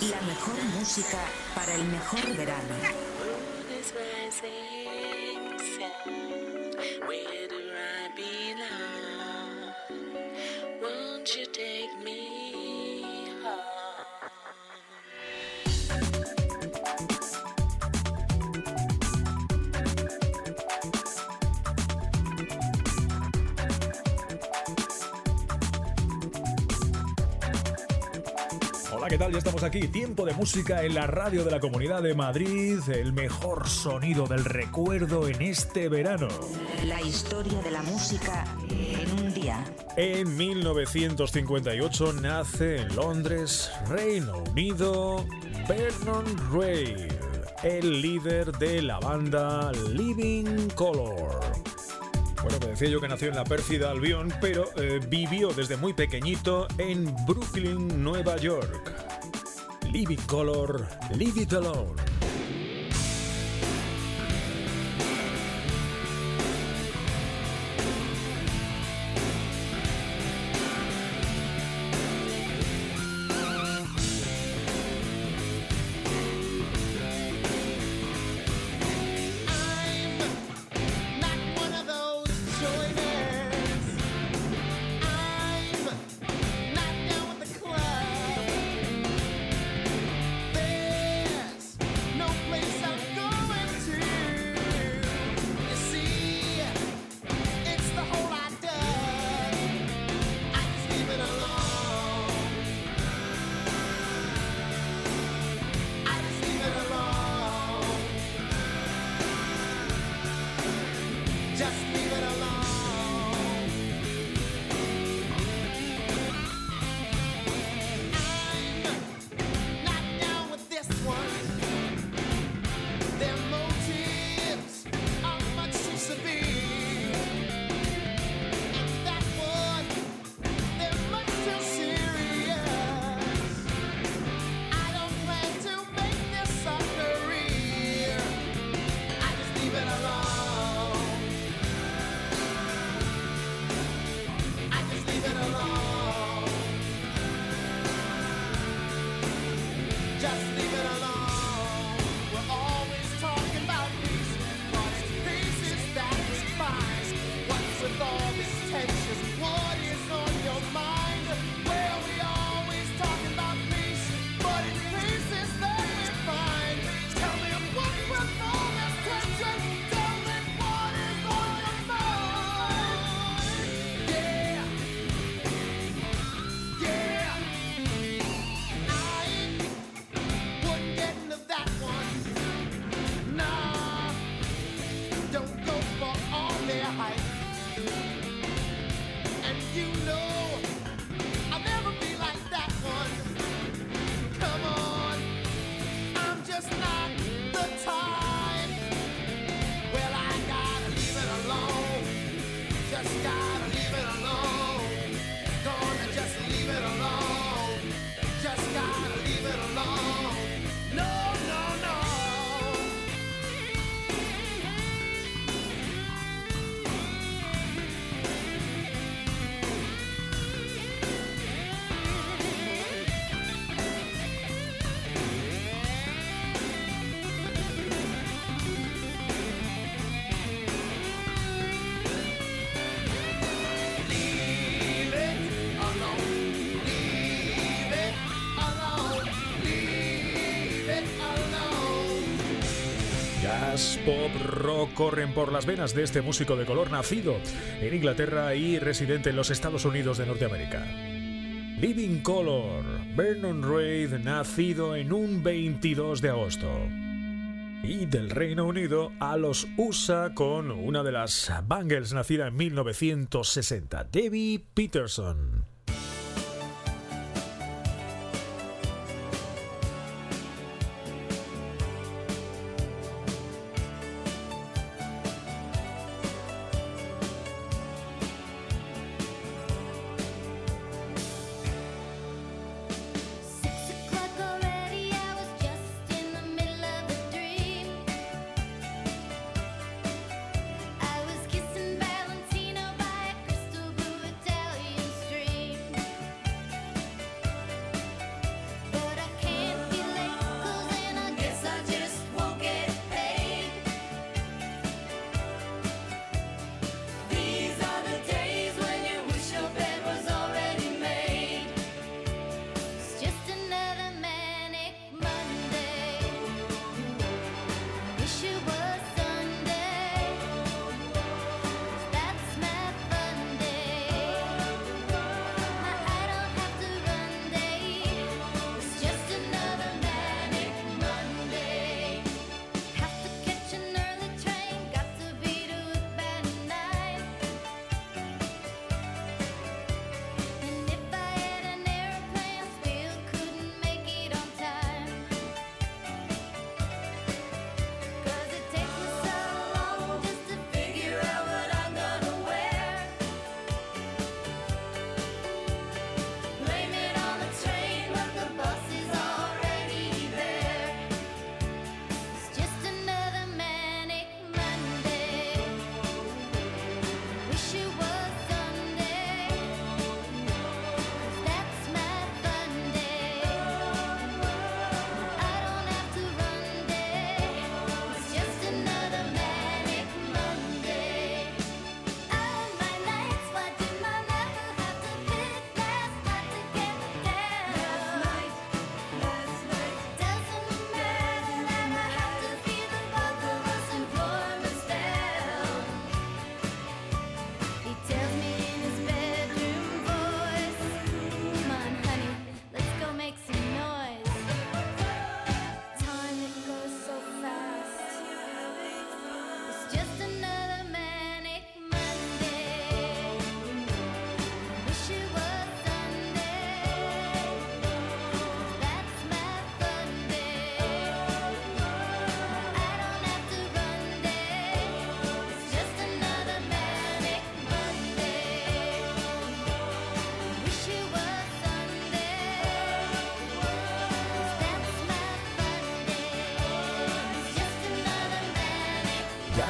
La mejor música para el mejor verano. Hola, ¿qué tal? Ya estamos aquí. Tiempo de música en la radio de la Comunidad de Madrid. El mejor sonido del recuerdo en este verano. La historia de la música en un día. En 1958 nace en Londres, Reino Unido, Vernon Reid, el líder de la banda Living Colour. Bueno, me decía yo que nació en la pérfida Albion, pero vivió desde muy pequeñito en Brooklyn, Nueva York. Living Colour, Leave It Alone. Pop, rock corren por las venas de este músico de color nacido en Inglaterra y residente en los Estados Unidos de Norteamérica. Living Colour, Vernon Reid, nacido en un 22 de agosto. Y del Reino Unido a los USA con una de las Bangles nacida en 1960, Debbie Peterson. I was kissing Valentino by a crystal blue Italian street.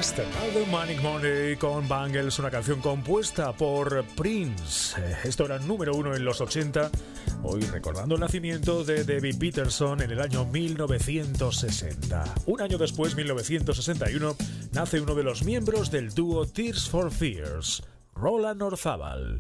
Just Another Manic Monday con Bangles, una canción compuesta por Prince. Esto era número 1 en los 80, hoy recordando el nacimiento de David Peterson en el año 1960. Un año después, 1961, nace uno de los miembros del dúo Tears for Fears, Roland Orzabal.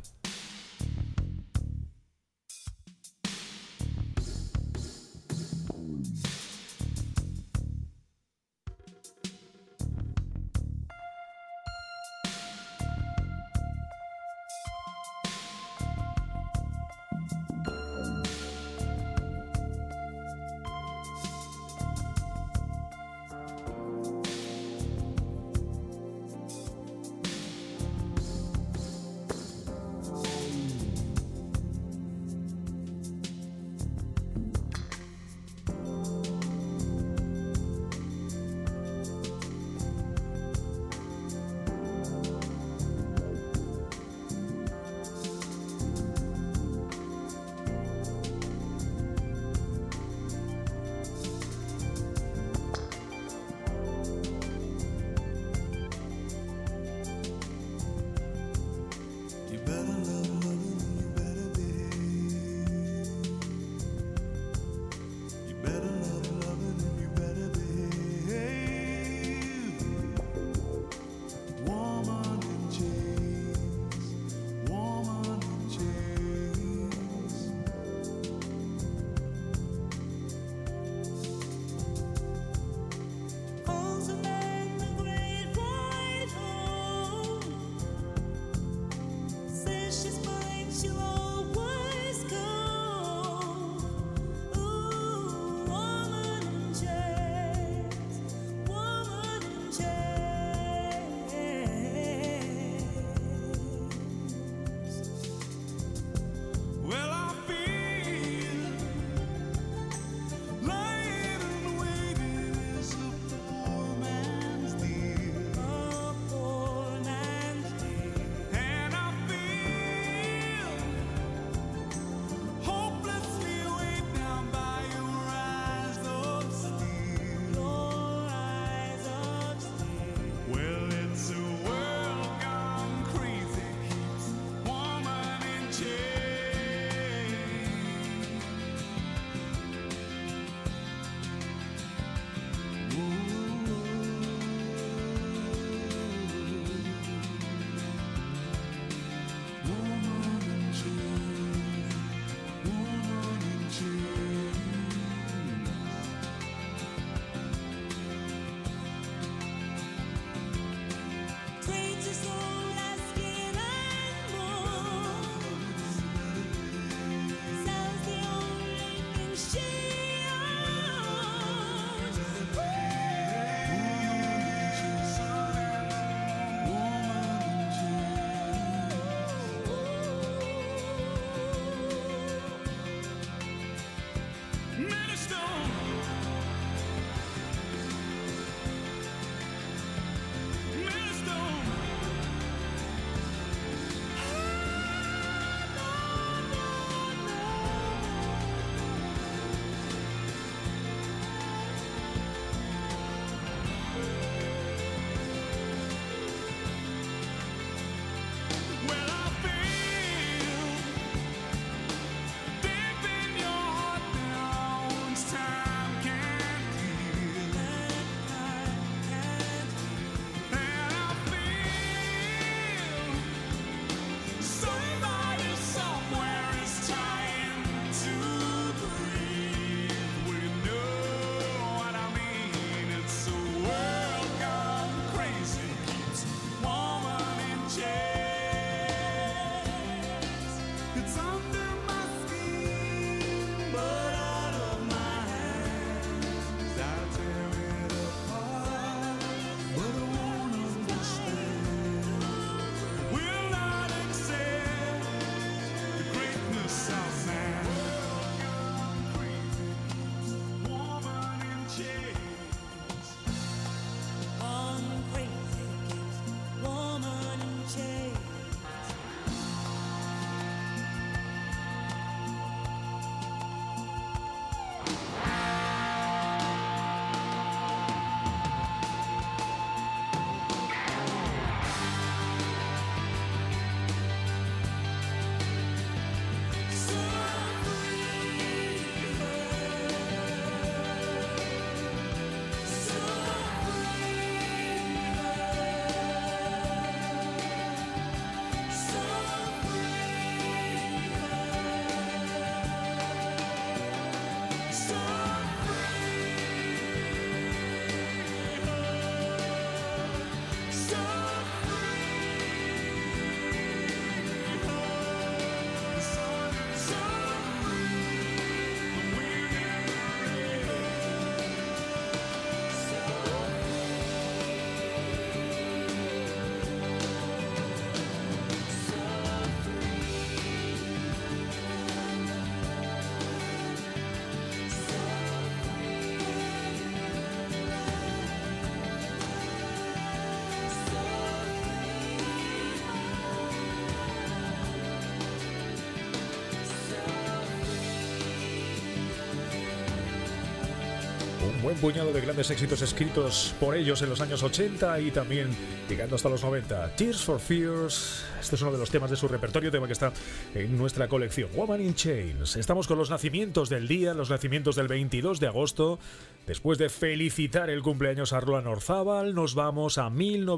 buen puñado de grandes éxitos escritos por ellos en los años 80 y también llegando hasta los 90. Tears for Fears, este es uno de los temas de su repertorio, tema que está en nuestra colección. Woman in Chains. Estamos con los nacimientos del día, los nacimientos del 22 de agosto. Después de felicitar el cumpleaños a Roland Orzábal, nos vamos a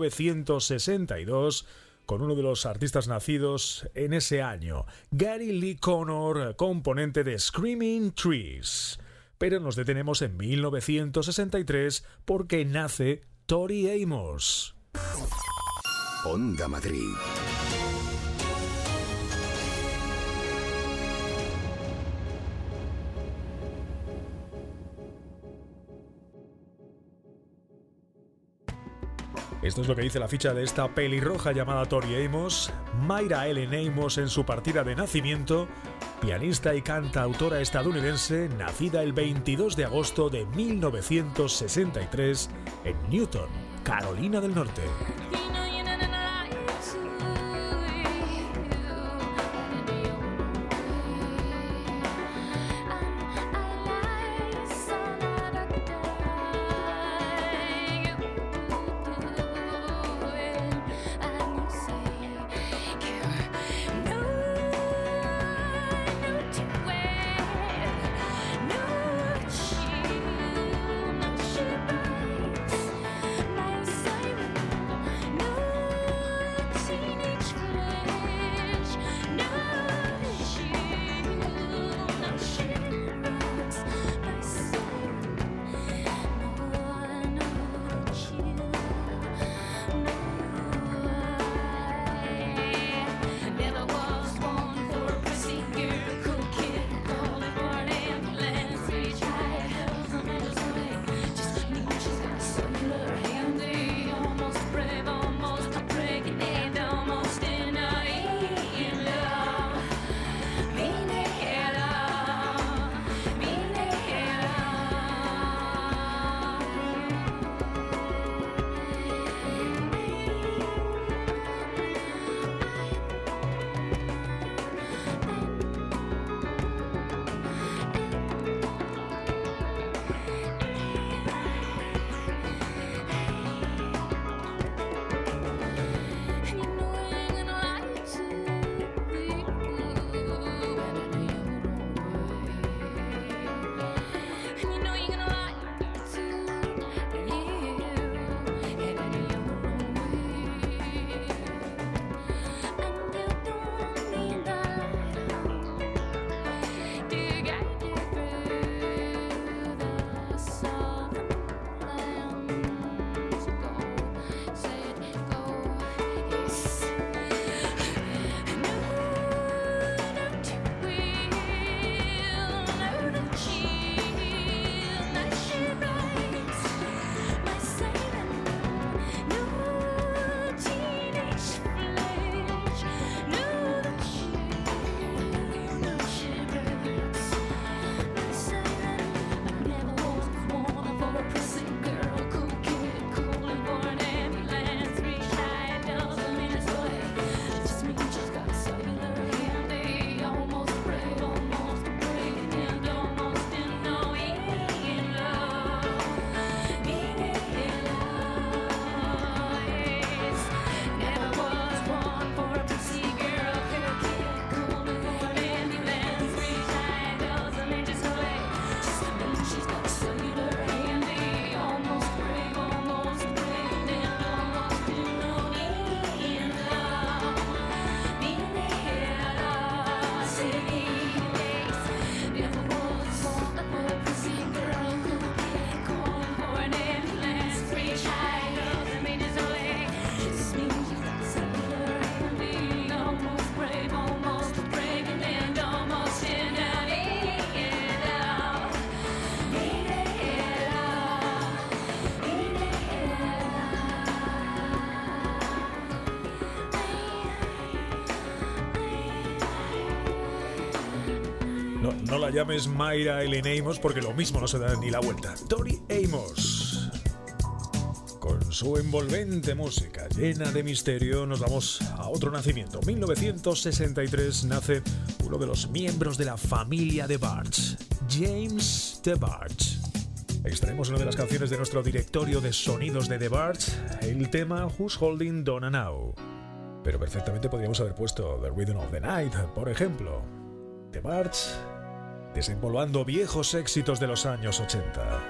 1962 con uno de los artistas nacidos en ese año, Gary Lee Conner, componente de Screaming Trees. Pero nos detenemos en 1963 porque nace Tori Amos. Onda Madrid. Esto es lo que dice la ficha de esta pelirroja llamada Tori Amos. Mayra Ellen Amos en su partida de nacimiento, pianista y cantautora estadounidense, nacida el 22 de agosto de 1963 en Newton, Carolina del Norte. No la llames Mayra Ellen Amos porque lo mismo no se da ni la vuelta. Tori Amos. Con su envolvente música llena de misterio nos vamos a otro nacimiento. 1963 nace uno de los miembros de la familia DeBarge, James DeBarge. Extraemos una de las canciones de nuestro directorio de sonidos de The Byrds, el tema Who's Holding Donna Now. Pero perfectamente podríamos haber puesto The Rhythm of the Night, por ejemplo. The Byrds, desempolvando viejos éxitos de los años 80.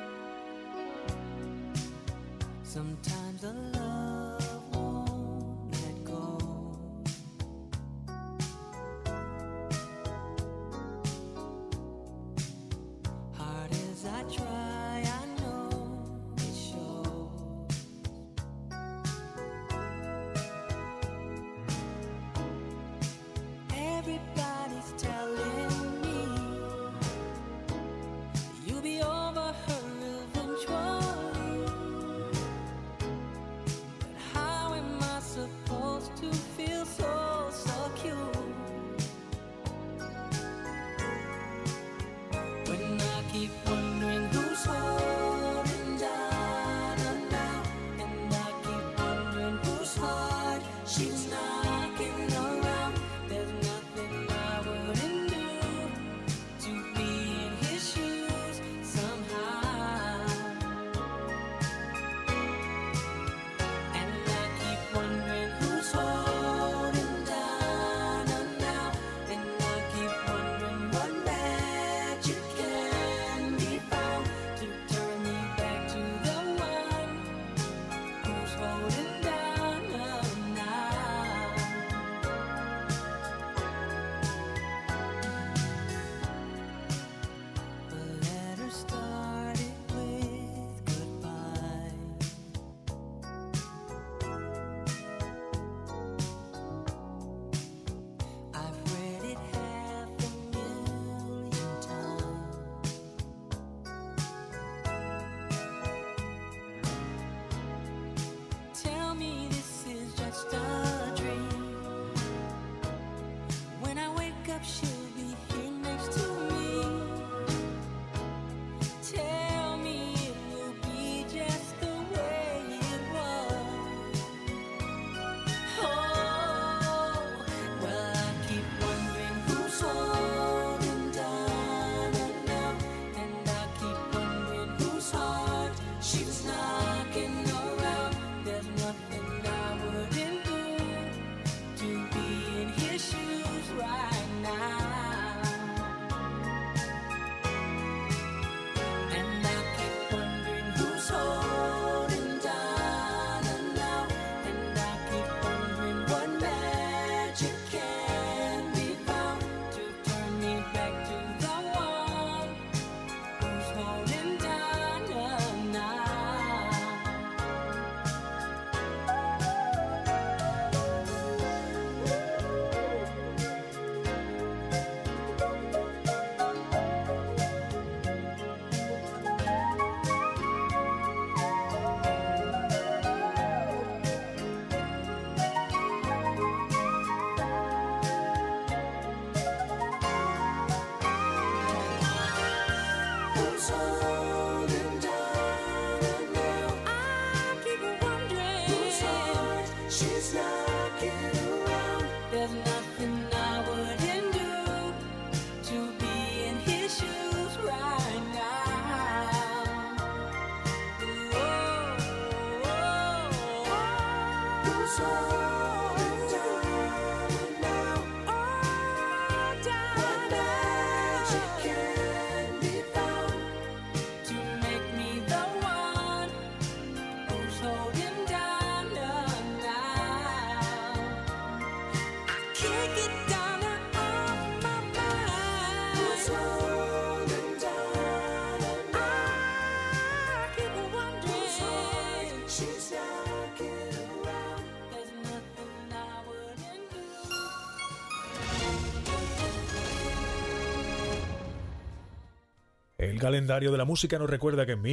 El calendario de la música nos recuerda que en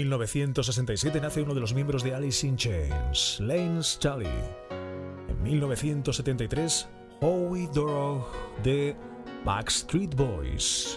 1967 nace uno de los miembros de Alice in Chains, Lane Staley. En 1973, Howie Dorough de Backstreet Boys.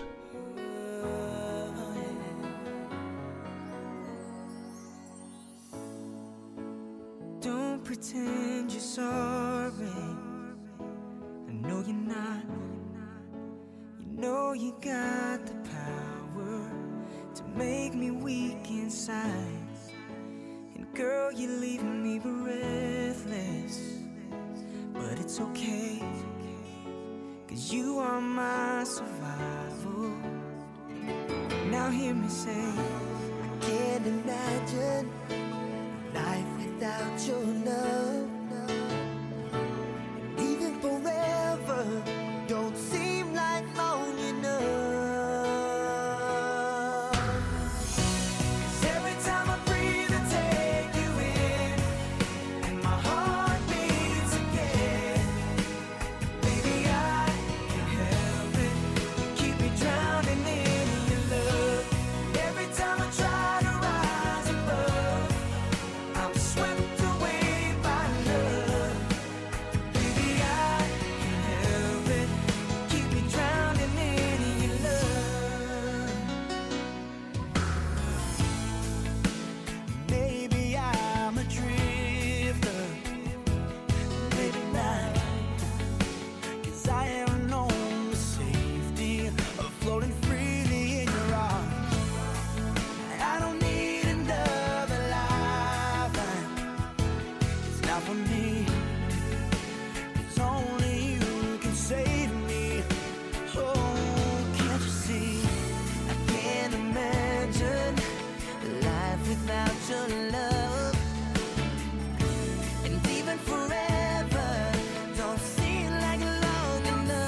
Don't pretend you're sorry. I know you're not. You know you got the power to make me weak inside. And girl, you're leaving me breathless. But it's okay, 'cause you are my survival. Now hear me say, I can't imagine life without your love. And even forever don't seem like long enough. 'Cause every time I breathe I take you in, and my heart beats again. Baby, I can't help it, keep me drowning in your love. Every time I try to rise above, I'm swept away by love. Baby, I can't help it, keep me drowning in your love. Maybe I'm a drifter, maybe not, 'cause I haven't known the safety of floating freely in your arms. I don't need another lifeline, it's not for me, 'cause only you can save me. Oh, can't you see, I can't imagine life without your love. And even forever don't seem like long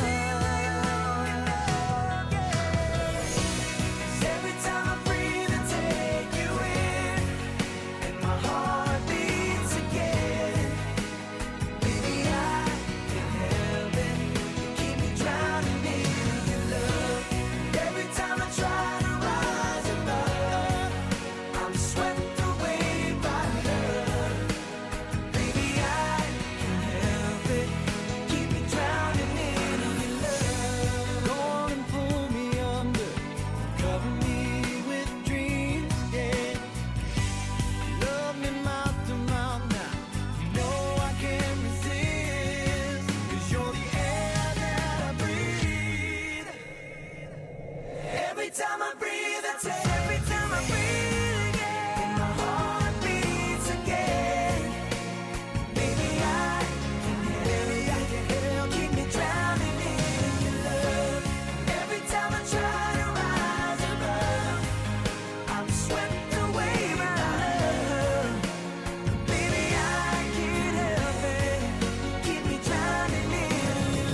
enough. 'Cause every time I breathe I take you in, and my heart beats again. Baby, I can't help it, keep me drowning in your love. Every time I try to rise above, I'm swept away by love. Baby, I can't help it, keep me drowning in your love. Go on and pull me under, cover me with dreams, yeah. Love me mouth to mouth now, you know I can't resist, 'cause you're the air that I breathe. Every time I breathe I take, every time I breathe again, and my heart beats again. Baby, I can't help, keep me drowning in your love. Every time I try to rise above, I'm swept away by love. Baby, I can't help it, keep me drowning in your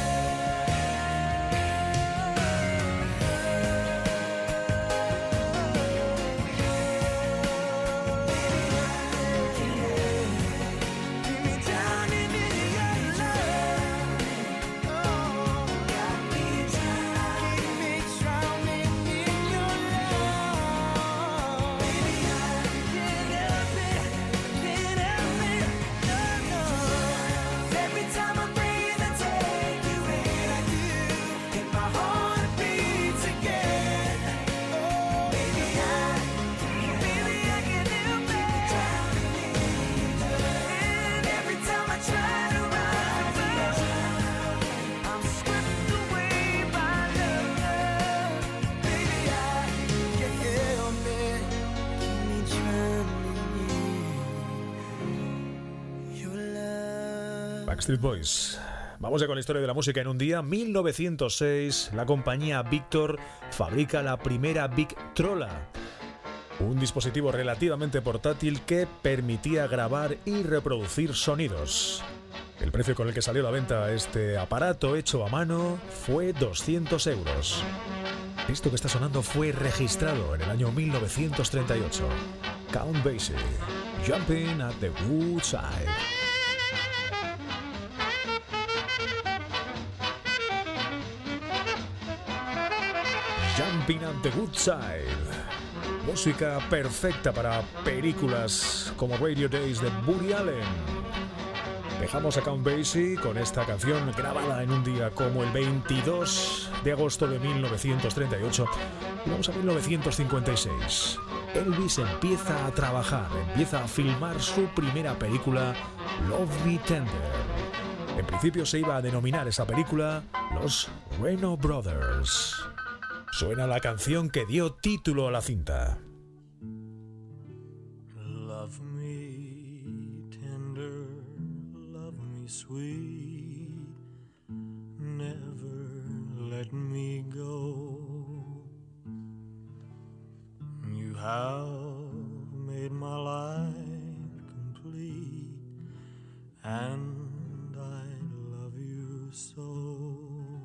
Backstreet Boys. Vamos ya con la historia de la música. En un día, 1906, la compañía Victor fabrica la primera Victrola, un dispositivo relativamente portátil que permitía grabar y reproducir sonidos. El precio con el que salió a la venta este aparato hecho a mano fue 200 euros. Esto que está sonando fue registrado en el año 1938. Count Basie, Jumping at the Woodside. Jumping at the Woodside. Música perfecta para películas como Radio Days de Woody Allen. Dejamos a Count Basie con esta canción grabada en un día como el 22 de agosto de 1938. Y vamos a 1956. Elvis empieza a trabajar, empieza a filmar su primera película, Love Me Tender. En principio se iba a denominar esa película Los Reno Brothers. suena la canción que dio título a la cinta. Love me tender, love me sweet, never let me go. You have made my life complete, and I love you so.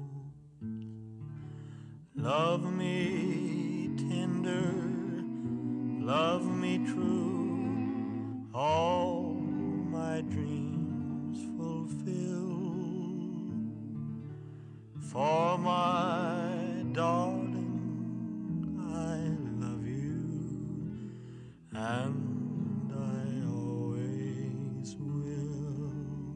Love me tender, love me true, all my dreams fulfill. For my darling, I love you, and I always will.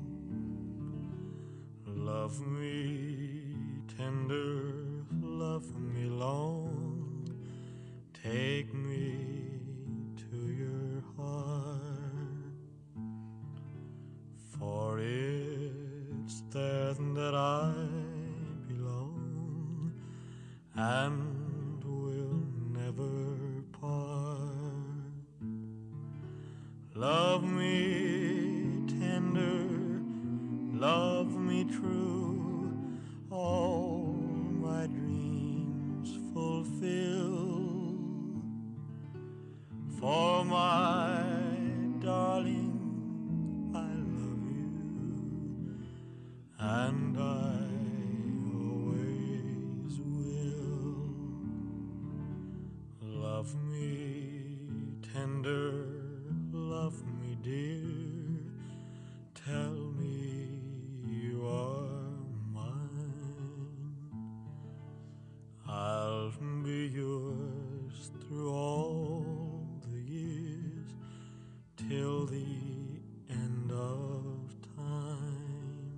Love me tender, love me long, take me to your heart, for it's there that I belong and will never part. Love me tender, love me true, all my dreams fulfill. For my darling, I love you, and I always will. Love me tender, love me dear, tell me you are mine. I'll be yours through all the years, till the end of time.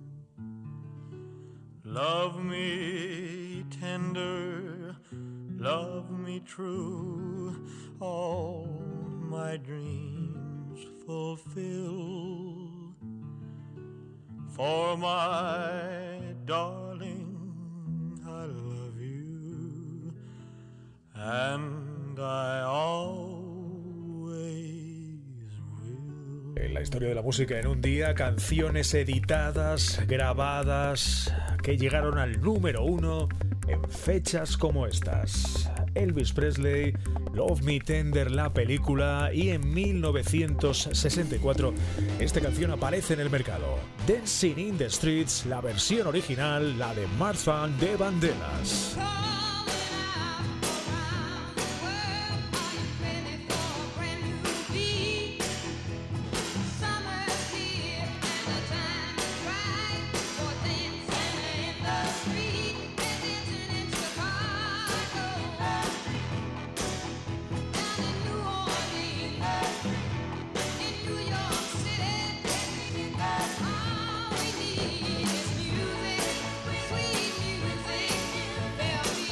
Love me tender, love me true, all my dreams fulfill. For my darling, I love you, and I always will. En la historia de la música en un día, canciones editadas, grabadas, que llegaron al número 1 en fechas como estas. Elvis Presley, Love Me Tender, la película, y en 1964 esta canción aparece en el mercado. Dancing in the Streets, la versión original, la de Martha de Vandellas. Sweet music, felt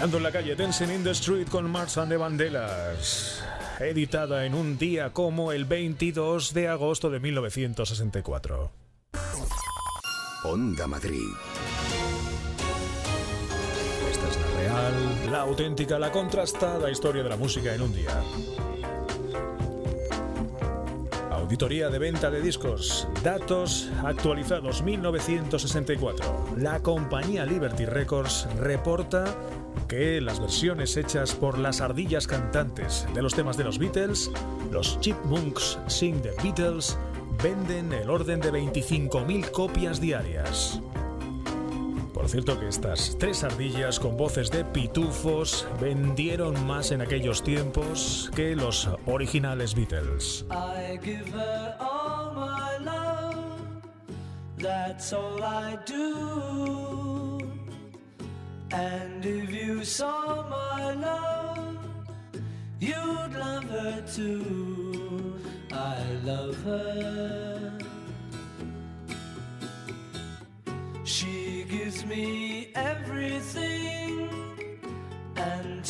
Sonando en la calle, Dancing in the Street con Mars and the Vandellas, editada en un día como el 22 de agosto de 1964. Onda Madrid. Esta es la real, la auténtica, la contrastada historia de la música en un día. Auditoría de venta de discos. Datos actualizados 1964. La compañía Liberty Records reporta que las versiones hechas por las ardillas cantantes de los temas de los Beatles, los Chipmunks Sing the Beatles, venden el orden de 25.000 copias diarias. Por cierto que estas tres ardillas con voces de pitufos vendieron más en aquellos tiempos que los originales Beatles. I give her all my love, that's all I do. And if you saw my love, you'd love her too. I love her. She gives me everything, and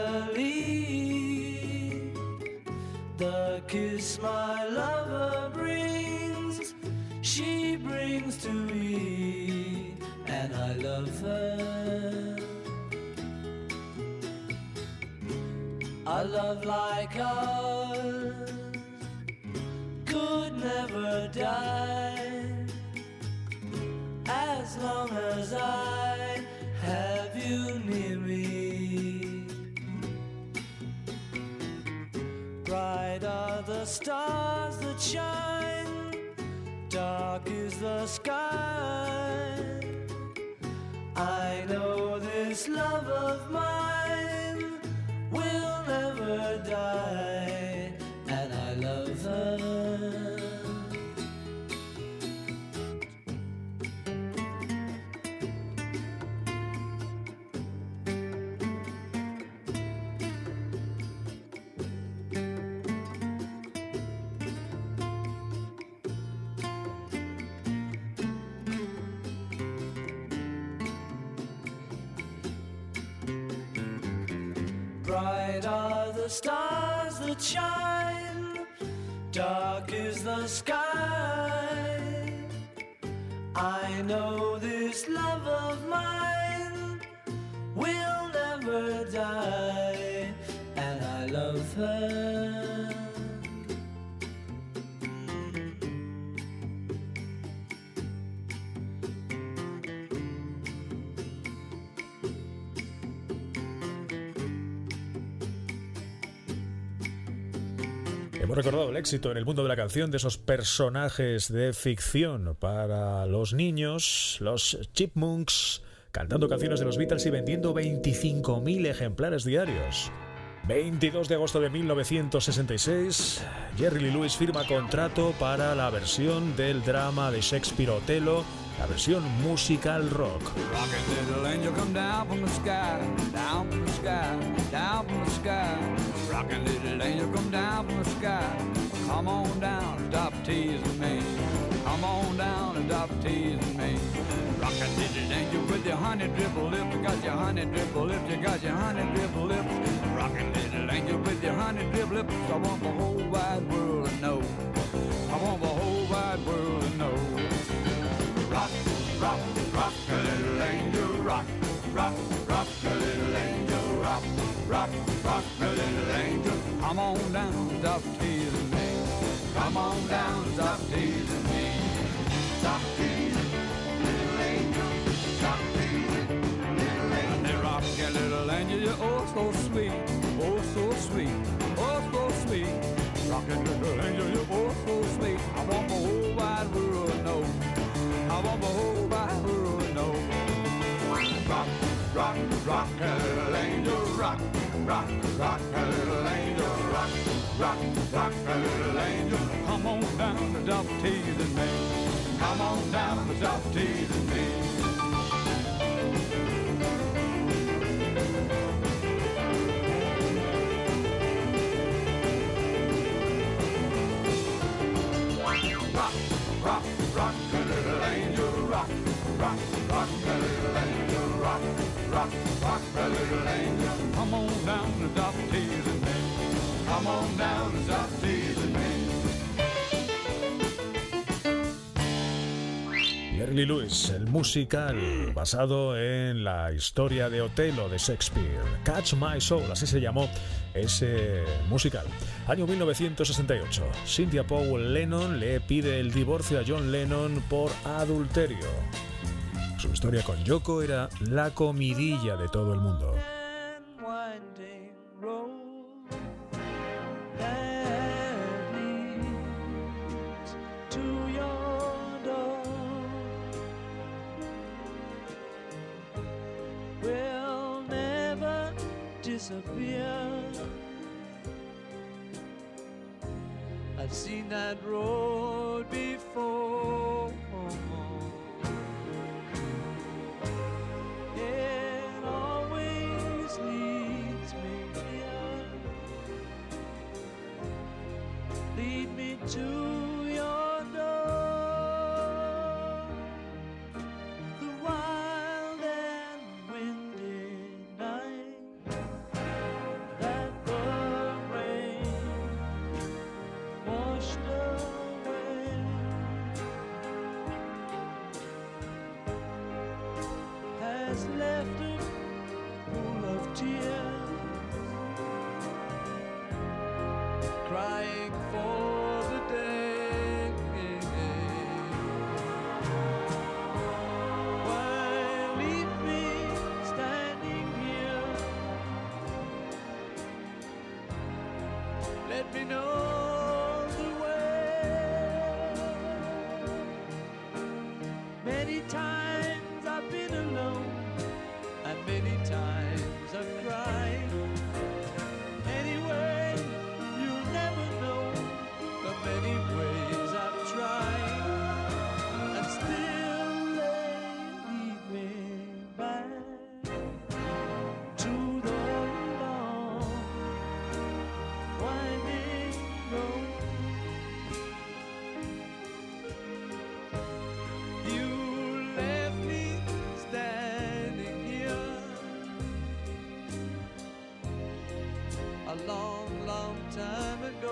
tenderly the kiss my lover brings, she brings to me, and I love her. A love like ours could never die, as long as I have you near me. Bright are the stars that shine, dark is the sky. I know this love of mine will never die, and I love her. Bright are the stars that shine, dark is the sky. I know this love of mine will never die, and I love her. Hemos recordado el éxito en el mundo de la canción de esos personajes de ficción para los niños, los Chipmunks, cantando canciones de los Beatles y vendiendo 25.000 ejemplares diarios. 22 de agosto de 1966, Jerry Lee Lewis firma contrato para la versión del drama de Shakespeare Othello, la versión musical rock. Rockin' little angel come down from the sky, down from the sky, down from the sky. Rockin' little angel come down from the sky. Come on down and stop teasing me. Come on down and stop teasing me. Rockin' little angel with your honey dribble lips. You got your honey dribble lips. You got your honey dribble lips. Rockin' little angel with your honey dribble lips. I want the whole wide world to know. I want the whole wide world to know. Rock, rock, rock, a little angel, rock, rock, rock, a little angel, rock, rock, rock, a little angel. Come on down, stop teasing me. Come on down, stop teasing me. Stop teasing, little angel, stop teasing, little angel. And they rock a little angel, you're oh so sweet, oh so sweet, oh so sweet. Rockin' little angel, you're oh so sweet. I want the whole wide world to know. I want the whole wide world to know. Rock, rock, rock, a little angel, rock, rock, rock, a little angel, rock, rock, rock, a little angel. Come on down and stop teasing me. Come on down and stop teasing me. Rock, rock, rock, a little angel, rock, rock, rock, a little angel, rock, rock, rock, a little angel. down and stop teasing me. Come on down and stop teasing me. Jerry Lee Lewis, el musical basado en la historia de Otelo de Shakespeare. Catch My Soul, así se llamó ese musical. Año 1968. Cynthia Powell Lennon le pide el divorcio a John Lennon por adulterio. Su historia con Yoko era la comidilla de todo el mundo. I've seen that road before. It always leads me here. Lead me to your door. The wild and windy night that the rain washed away, has left a pool of tears, crying for the day. Why leave me standing here? Let me know the way. Many times I've been alone, and many times I've cried. Anyway, you'll never know the many ways I've tried, and still they lead me back to the long winding road. You left me standing here a long, long time ago.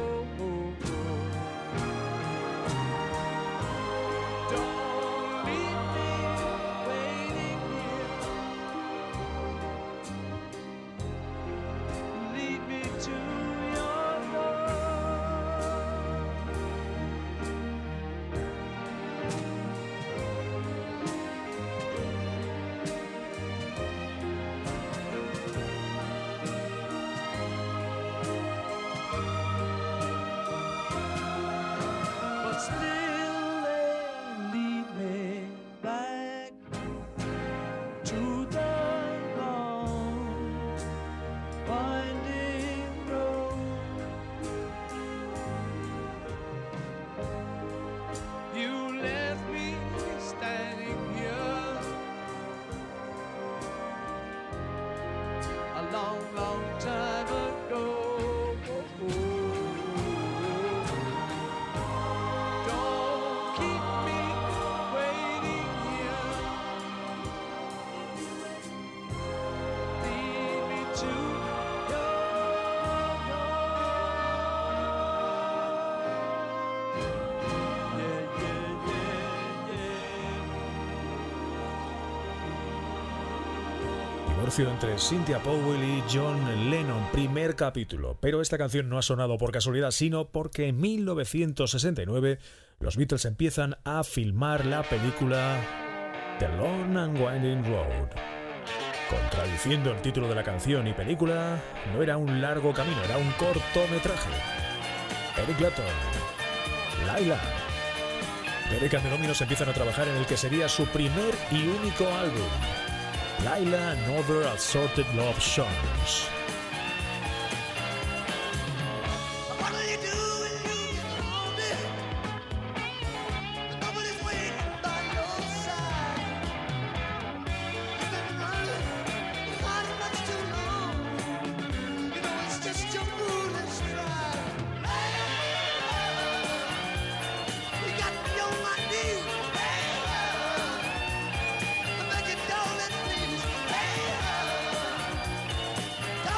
Don't leave me waiting here. Lead me to your door. But still they lead me back to the long winding road. You left me standing here a long, long time ago. Don't keep me waiting here. Lead me to your door. Yeah, yeah, yeah, yeah. Divorcio entre Cynthia Powell y John Lennon, primer capítulo. Pero esta canción no ha sonado por casualidad, sino porque en 1969 los Beatles empiezan a filmar la película The Long and Winding Road. Contradiciendo el título de la canción y película, no era un largo camino, era un cortometraje. Eric Clapton, Laila, Derek and the Dominos empiezan a trabajar en el que sería su primer y único álbum, Laila and Other Assorted Love Songs. What'll you do when you're lonely? Nobody's waiting by your side. You've been running, not much too long. You know it's just your foolish stride. You got me on my knees. I beg you, darling, please.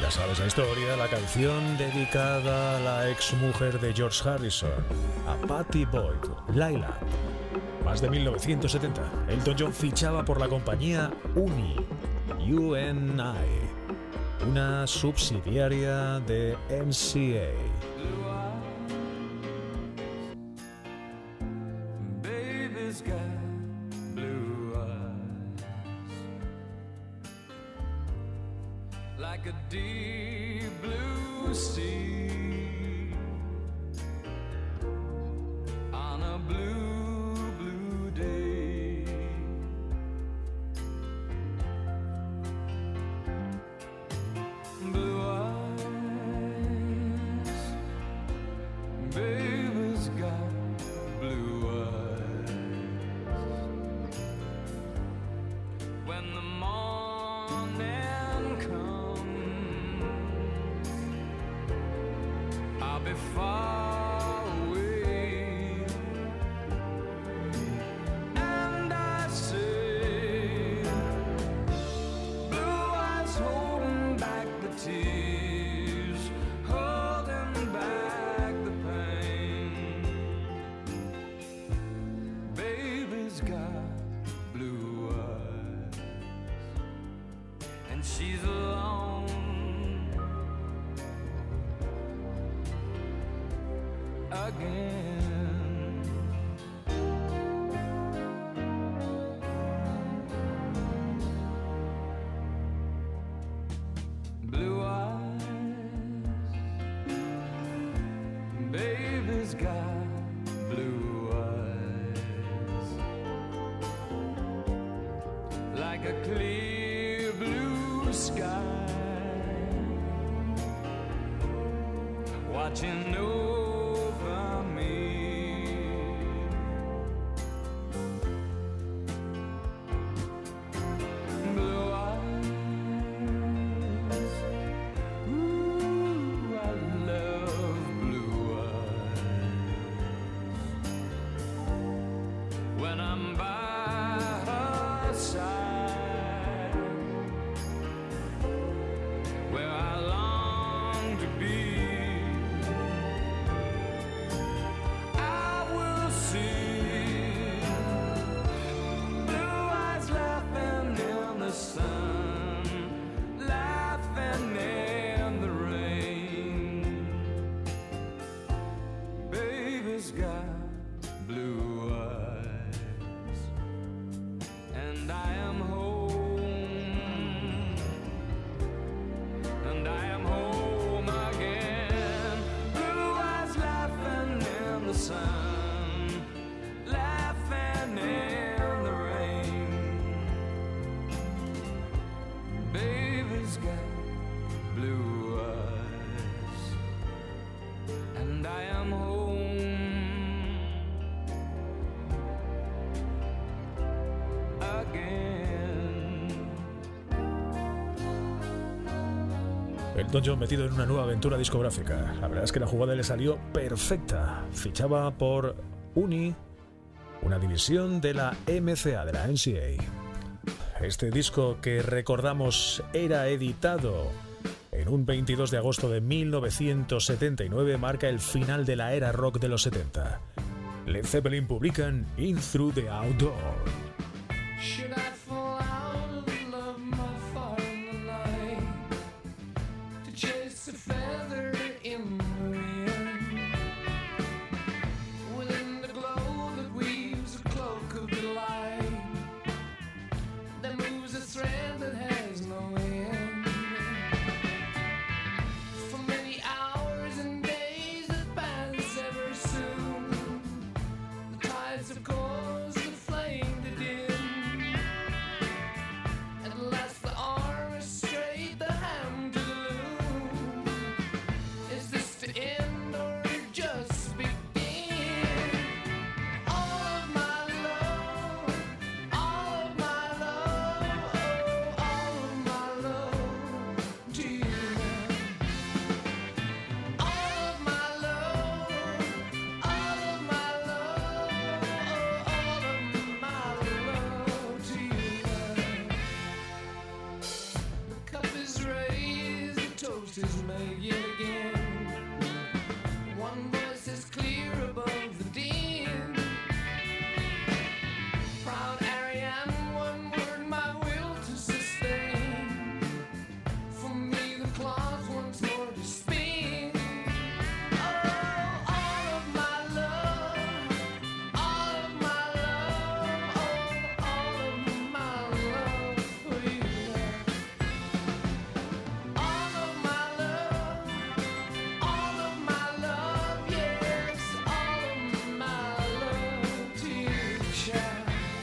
Ya sabes la historia, la canción dedicada a la exmujer de George Harrison, a Pattie Boyd, Laila. Más de 1970, Elton John fichaba por la compañía UNI, una subsidiaria de MCA. Baby's got blue eyes like a deep blue sea on a blue, blue day. Blue eyes, baby's got blue eyes. When the morning comes, I'll be far away, and I say, blue eyes holding back the tears, holding back the pain. Baby's got blue eyes, and she's alone again. Blue eyes, baby's got blue eyes like a clear blue sky, watching over me. Blue eyes, ooh, I love blue eyes. When I'm by her side, where I long to be, I will see blue eyes laughing in the sun, laughing in the rain. Baby's got blue eyes, and I am home, and I am home again. Blue eyes laughing in the sun, laughing in the rain. Baby's got blue eyes, and I am home again. Elton John metido en una nueva aventura discográfica. La verdad es que la jugada le salió perfecta. Fichaba por UNI, una división de la MCA, de la MCA. Este disco que recordamos era editado en un 22 de agosto de 1979 marca el final de la era rock de los 70. Led Zeppelin publican In Through the Outdoor. Should I fall out of love, my far in the night, to chase a feather in the wind, within the glow that weaves a cloak of delight, that moves a thread that has no end. For many hours and days that pass ever soon, the tides have caused the flame to dim. voices may yet again. One voice is clear above the din. Proud Ariane, one word, my will to sustain. For me the cloth once more to spin. Oh, all of my love, all of my love, oh, all of my love for you. All of my love, yes, all of my love to you, child.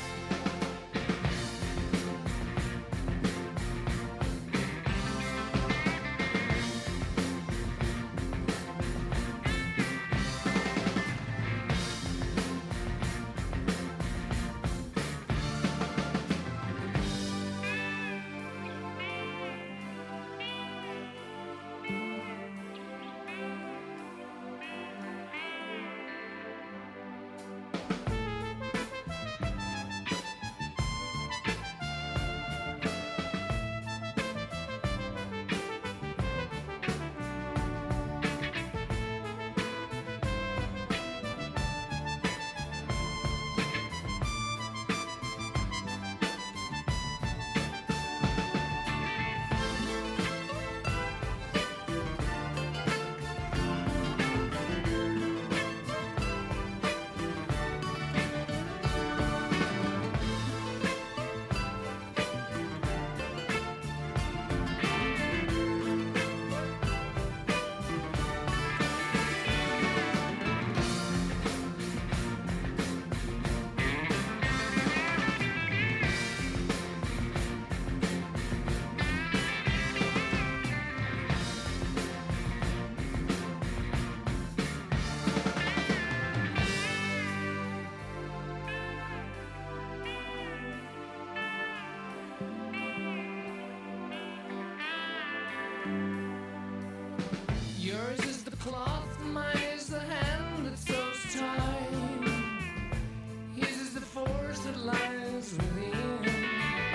Yours is the cloth, mine is the hand that sews time. His is the force that lies within.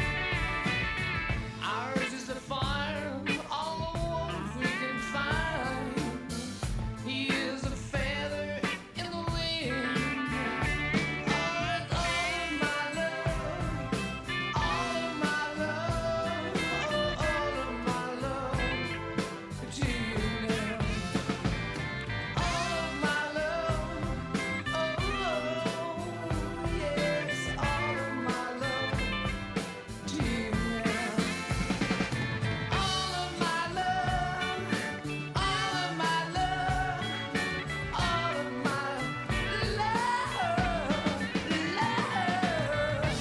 Ours is the fire, all the warmth we can find. He is a feather in the wind. All of my love, all of my love, oh, all of my love to you now. All of my love, oh, yes, all of my love to you now. All of my love, all of my love, all of my love.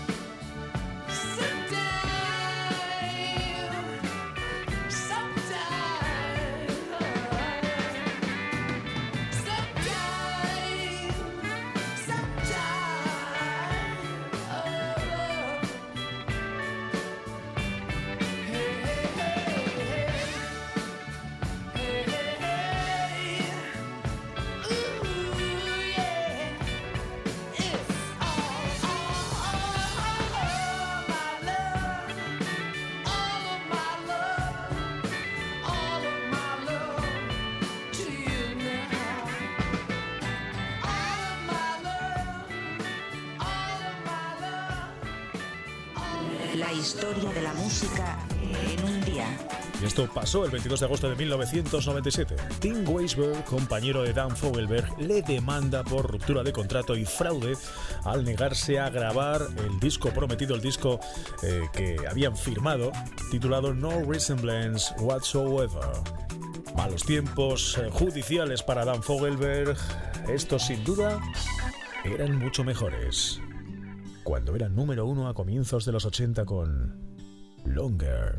La historia de la música en un día. Y esto pasó el 22 de agosto de 1997. Tim Weisberg, compañero de Dan Fogelberg, le demanda por ruptura de contrato y fraude al negarse a grabar el disco prometido, el disco que habían firmado, titulado No Resemblance Whatsoever. Malos tiempos judiciales para Dan Fogelberg. Estos, sin duda, eran mucho mejores. Cuando era número 1 a comienzos de los 80 con Longer.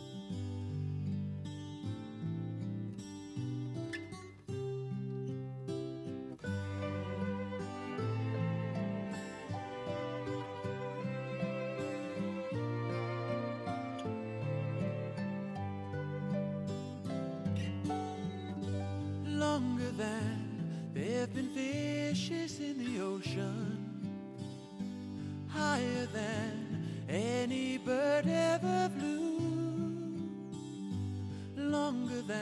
Longer than there have been fishes in the ocean, higher than any bird ever flew, longer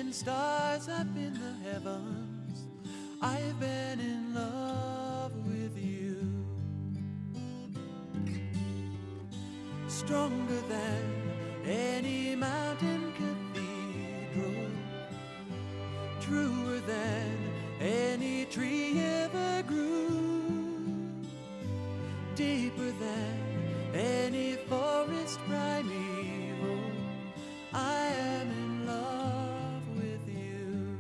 been stars up in the heavens. I've been in love with you. Stronger than any mountain cathedral, truer than any tree ever grew, deeper than any forest primeval. I am in love with you.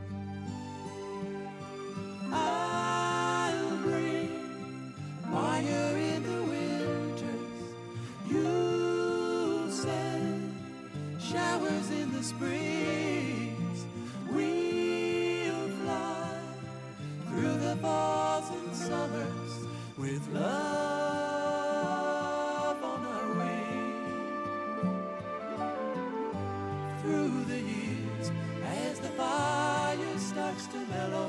I'll bring fire in the winters, you'll send showers in the springs. We'll fly through the falls and summers with love on our wings. Through the years, as the fire starts to mellow,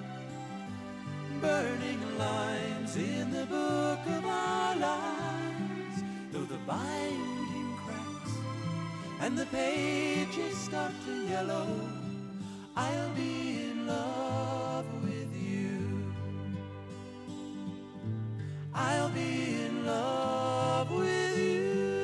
burning lines in the book of our lives, though the binding cracks and the pages start to yellow, I'll be in love with you. I'll be in love with you.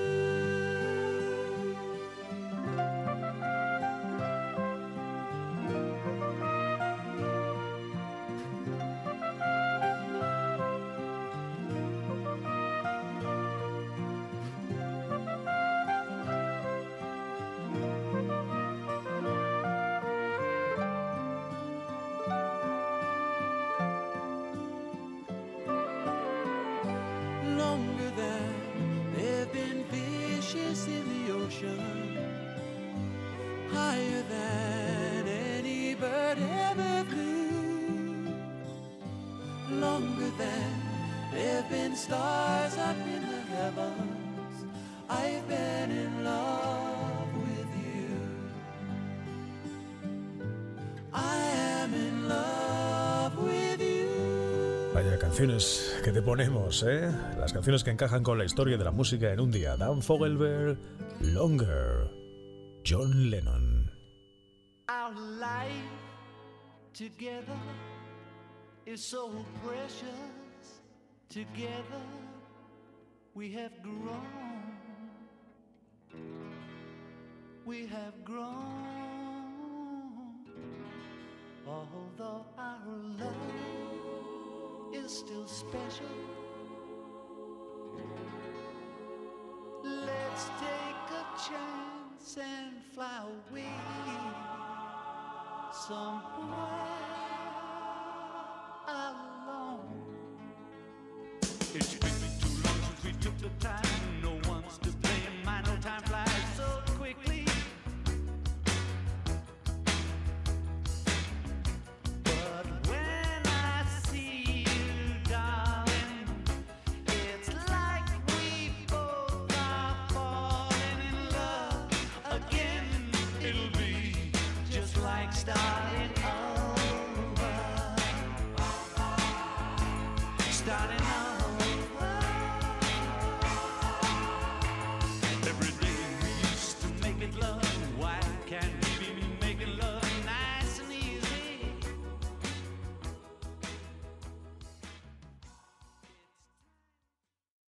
Longer than there've been fishes in the ocean, higher than any bird ever flew, longer than there've been stars up in the heavens. I've been in love with you. I am in love with you. Vaya canciones que te ponemos, ¿eh? Las canciones que encajan con la historia de la música en un día. Dan Fogelberg, Longer, John Lennon. Our life together is so precious. Together we have grown. We have grown. Although our love is still special, let's take a chance and fly away somewhere alone. It's